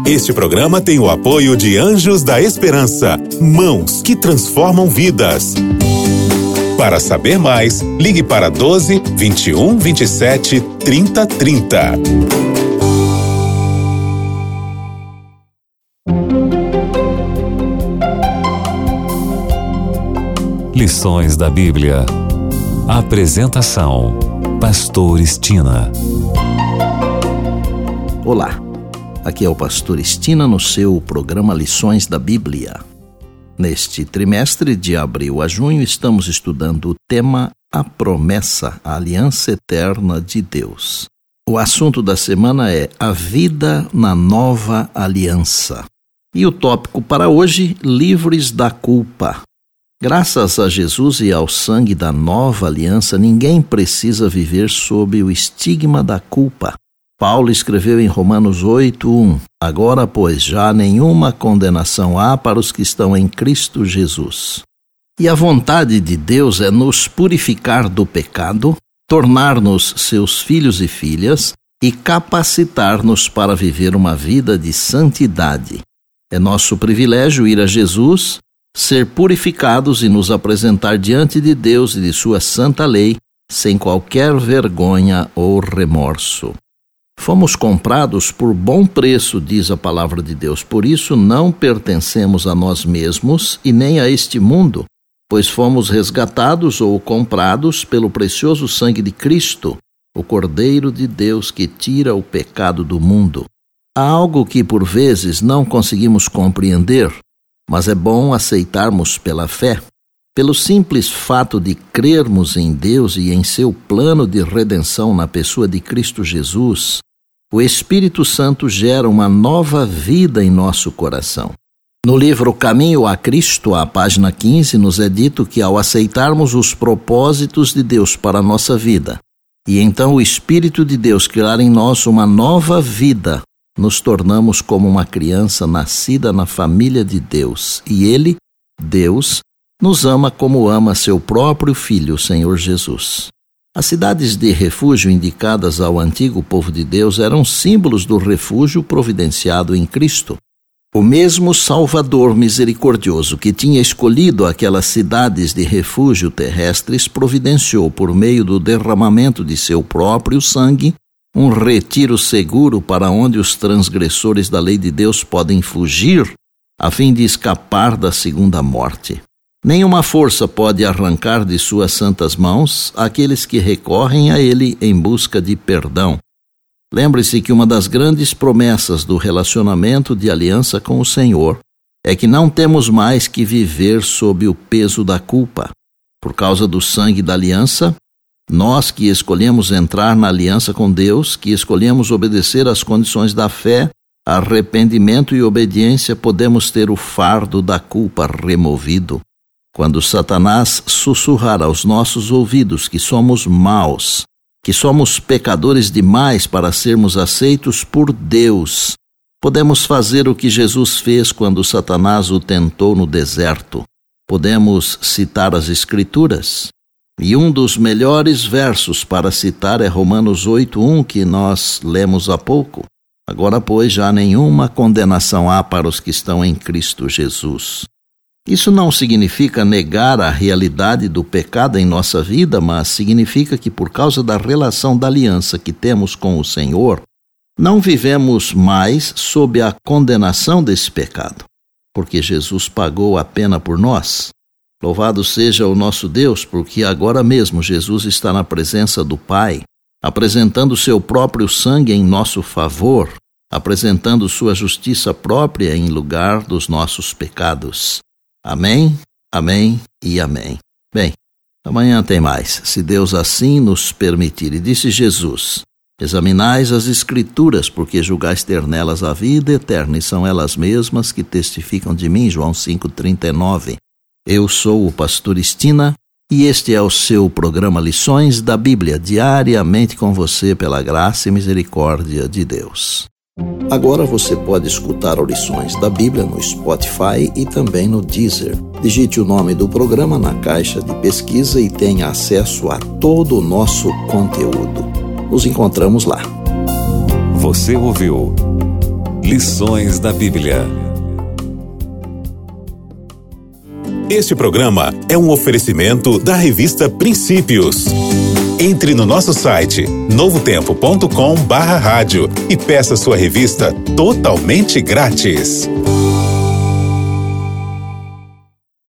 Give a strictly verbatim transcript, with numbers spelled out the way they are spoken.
Este programa tem o apoio de Anjos da Esperança, mãos que transformam vidas. Para saber mais, ligue para doze, vinte e um, vinte e sete, trinta, trinta. Lições da Bíblia. Apresentação: Pastor Estina. Olá, aqui é o Pastor Estina no seu programa Lições da Bíblia. Neste trimestre, de abril a junho, estamos estudando o tema A Promessa, a Aliança Eterna de Deus. O assunto da semana é a vida na nova aliança. E o tópico para hoje, livres da culpa. Graças a Jesus e ao sangue da nova aliança, ninguém precisa viver sob o estigma da culpa. Paulo escreveu em Romanos oito, um: Agora, pois, já nenhuma condenação há para os que estão em Cristo Jesus. E a vontade de Deus é nos purificar do pecado, tornar-nos seus filhos e filhas e capacitar-nos para viver uma vida de santidade. É nosso privilégio ir a Jesus, ser purificados e nos apresentar diante de Deus e de sua santa lei, sem qualquer vergonha ou remorso. Fomos comprados por bom preço, diz a palavra de Deus. Por isso não pertencemos a nós mesmos e nem a este mundo, pois fomos resgatados ou comprados pelo precioso sangue de Cristo, o Cordeiro de Deus que tira o pecado do mundo. Há algo que por vezes não conseguimos compreender, mas é bom aceitarmos pela fé. Pelo simples fato de crermos em Deus e em seu plano de redenção na pessoa de Cristo Jesus, o Espírito Santo gera uma nova vida em nosso coração. No livro Caminho a Cristo, à página quinze, nos é dito que ao aceitarmos os propósitos de Deus para a nossa vida, e então o Espírito de Deus criar em nós uma nova vida, nos tornamos como uma criança nascida na família de Deus. E Ele, Deus, nos ama como ama seu próprio Filho, o Senhor Jesus. As cidades de refúgio indicadas ao antigo povo de Deus eram símbolos do refúgio providenciado em Cristo. O mesmo Salvador misericordioso que tinha escolhido aquelas cidades de refúgio terrestres providenciou, por meio do derramamento de seu próprio sangue, um retiro seguro para onde os transgressores da lei de Deus podem fugir, a fim de escapar da segunda morte. Nenhuma força pode arrancar de suas santas mãos aqueles que recorrem a Ele em busca de perdão. Lembre-se que uma das grandes promessas do relacionamento de aliança com o Senhor é que não temos mais que viver sob o peso da culpa. Por causa do sangue da aliança, nós que escolhemos entrar na aliança com Deus, que escolhemos obedecer às condições da fé, arrependimento e obediência, podemos ter o fardo da culpa removido. Quando Satanás sussurrar aos nossos ouvidos que somos maus, que somos pecadores demais para sermos aceitos por Deus, podemos fazer o que Jesus fez quando Satanás o tentou no deserto. Podemos citar as Escrituras. E um dos melhores versos para citar é Romanos oito, um, que nós lemos há pouco. Agora, pois, já nenhuma condenação há para os que estão em Cristo Jesus. Isso não significa negar a realidade do pecado em nossa vida, mas significa que por causa da relação da aliança que temos com o Senhor, não vivemos mais sob a condenação desse pecado, porque Jesus pagou a pena por nós. Louvado seja o nosso Deus, porque agora mesmo Jesus está na presença do Pai, apresentando seu próprio sangue em nosso favor, apresentando sua justiça própria em lugar dos nossos pecados. Amém, amém e amém. Bem, amanhã tem mais, se Deus assim nos permitir. E disse Jesus: examinais as Escrituras, porque julgais ter nelas a vida eterna, e são elas mesmas que testificam de mim. João cinco, trinta e nove. Eu sou o Pastor Estina e este é o seu programa Lições da Bíblia, diariamente com você pela graça e misericórdia de Deus. Agora você pode escutar Lições da Bíblia no Spotify e também no Deezer. Digite o nome do programa na caixa de pesquisa e tenha acesso a todo o nosso conteúdo. Nos encontramos lá. Você ouviu Lições da Bíblia. Este programa é um oferecimento da revista Princípios. Entre no nosso site novo tempo ponto com barra rádio e peça sua revista totalmente grátis.